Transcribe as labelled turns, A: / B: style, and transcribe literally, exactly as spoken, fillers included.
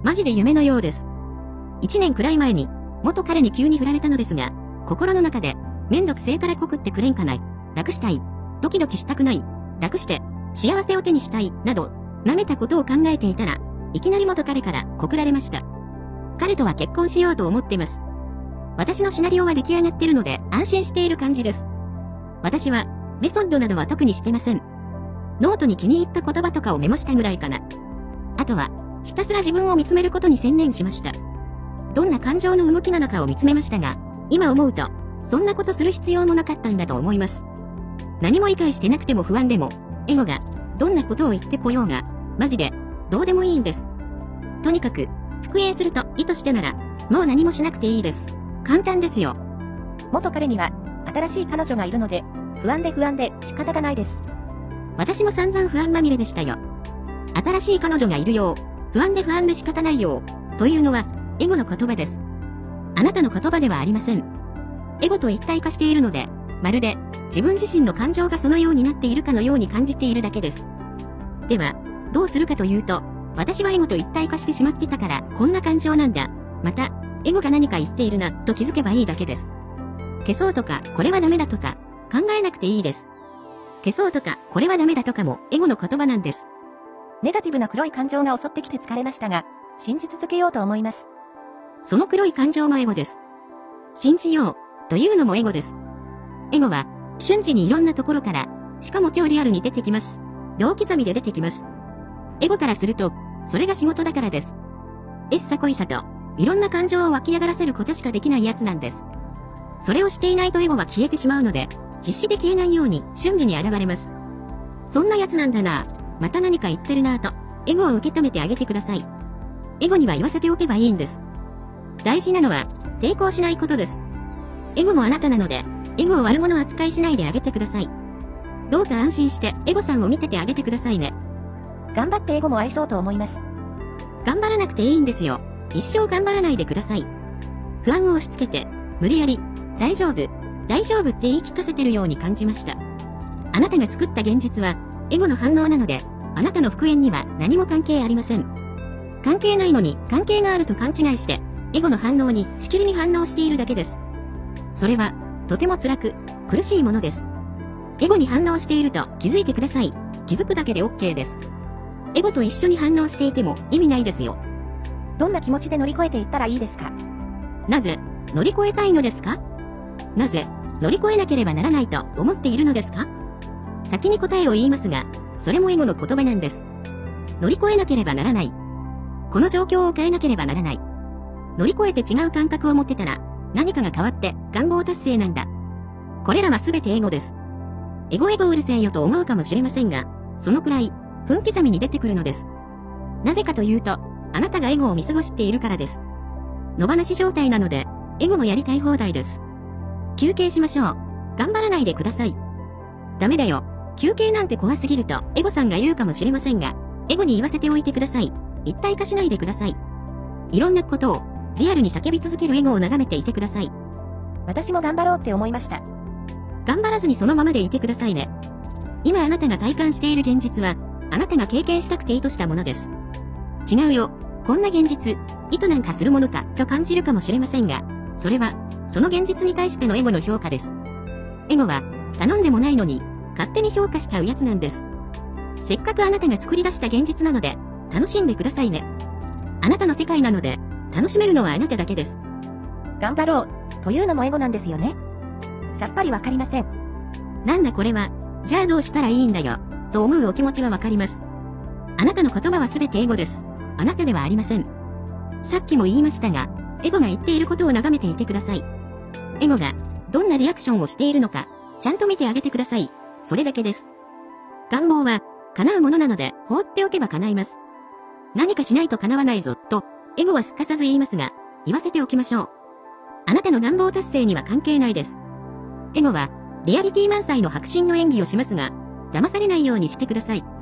A: マジで夢のようです。一年くらい前に、元彼に急に振られたのですが、心の中で、めんどくせえから告ってくれんかない。楽したい。ドキドキしたくない。楽して、幸せを手にしたい。など、舐めたことを考えていたら、いきなり元彼から告られました。彼とは結婚しようと思ってます。私のシナリオは出来上がってるので安心している感じです。私は、メソッドなどは特にしてません。ノートに気に入った言葉とかをメモしたぐらいかな。あとは、ひたすら自分を見つめることに専念しました。どんな感情の動きなのかを見つめましたが、今思うと、そんなことする必要もなかったんだと思います。何も理解してなくても不安でも、エゴが、どんなことを言ってこようが、マジで、どうでもいいんです。とにかく、復縁すると意図してなら、もう何もしなくていいです。簡単ですよ。
B: 元彼には、新しい彼女がいるので、不安で不安で仕方がないです。
A: 私も散々不安まみれでしたよ。新しい彼女がいるよう、不安で不安で仕方ないよう、というのは、エゴの言葉です。あなたの言葉ではありません。エゴと一体化しているので、まるで、自分自身の感情がそのようになっているかのように感じているだけです。では、どうするかというと、私はエゴと一体化してしまってたから、こんな感情なんだ。また、エゴが何か言っているな、と気づけばいいだけです。消そうとか、これはダメだとか、考えなくていいです。消そうとか、これはダメだとかも、エゴの言葉なんです。
B: ネガティブな黒い感情が襲ってきて疲れましたが、信じ続けようと思います。
A: その黒い感情もエゴです。信じよう、というのもエゴです。エゴは、瞬時にいろんなところから、しかも超リアルに出てきます。秒刻みで出てきます。エゴからすると、それが仕事だからです。エッサコイサと、いろんな感情を湧き上がらせることしかできないやつなんです。それをしていないとエゴは消えてしまうので、必死で消えないように瞬時に現れます。そんなやつなんだなぁ、また何か言ってるなぁと、エゴを受け止めてあげてください。エゴには言わせておけばいいんです。大事なのは、抵抗しないことです。エゴもあなたなので、エゴを悪者扱いしないであげてください。どうか安心して、エゴさんを見ててあげてくださいね。
B: 頑張ってエゴも愛そうと思います。
A: 頑張らなくていいんですよ。一生頑張らないでください。不安を押し付けて、無理やり、大丈夫、大丈夫って言い聞かせてるように感じました。あなたが作った現実は、エゴの反応なので、あなたの復縁には何も関係ありません。関係ないのに関係があると勘違いして、エゴの反応にしきりに反応しているだけです。それは、とても辛く、苦しいものです。エゴに反応していると気づいてください。気づくだけで OK です。エゴと一緒に反応していても意味ないですよ。
B: どんな気持ちで乗り越えていったらいいですか？
A: なぜ、乗り越えたいのですか？なぜ、乗り越えなければならないと思っているのですか？先に答えを言いますが、それもエゴの言葉なんです。乗り越えなければならない。この状況を変えなければならない。乗り越えて違う感覚を持ってたら、何かが変わって願望達成なんだ。これらはすべてエゴです。エゴエゴうるせえよと思うかもしれませんが、そのくらい、分刻みに出てくるのです。なぜかというと、あなたがエゴを見過ごしているからです。野放し状態なので、エゴもやりたい放題です。休憩しましょう。頑張らないでください。ダメだよ。休憩なんて怖すぎるとエゴさんが言うかもしれませんが、エゴに言わせておいてください。一体化しないでください。いろんなことを、リアルに叫び続けるエゴを眺めていてください。
B: 私も頑張ろうって思いました。
A: 頑張らずにそのままでいてくださいね。今あなたが体感している現実は、あなたが経験したくて意図したものです。違うよ。こんな現実、意図なんかするものか、と感じるかもしれませんが、それは、その現実に対してのエゴの評価です。エゴは、頼んでもないのに、勝手に評価しちゃうやつなんです。せっかくあなたが作り出した現実なので、楽しんでくださいね。あなたの世界なので、楽しめるのはあなただけです。
B: 頑張ろう、というのもエゴなんですよね。さっぱりわかりません。
A: なんだこれは、じゃあどうしたらいいんだよ、と思うお気持ちはわかります。あなたの言葉はすべてエゴです。あなたではありません。さっきも言いましたが、エゴが言っていることを眺めていてください。エゴが、どんなリアクションをしているのか、ちゃんと見てあげてください。それだけです。願望は、叶うものなので、放っておけば叶います。何かしないと叶わないぞ、と、エゴはすかさず言いますが、言わせておきましょう。あなたの願望達成には関係ないです。エゴは、リアリティ満載の迫真の演技をしますが、騙されないようにしてください。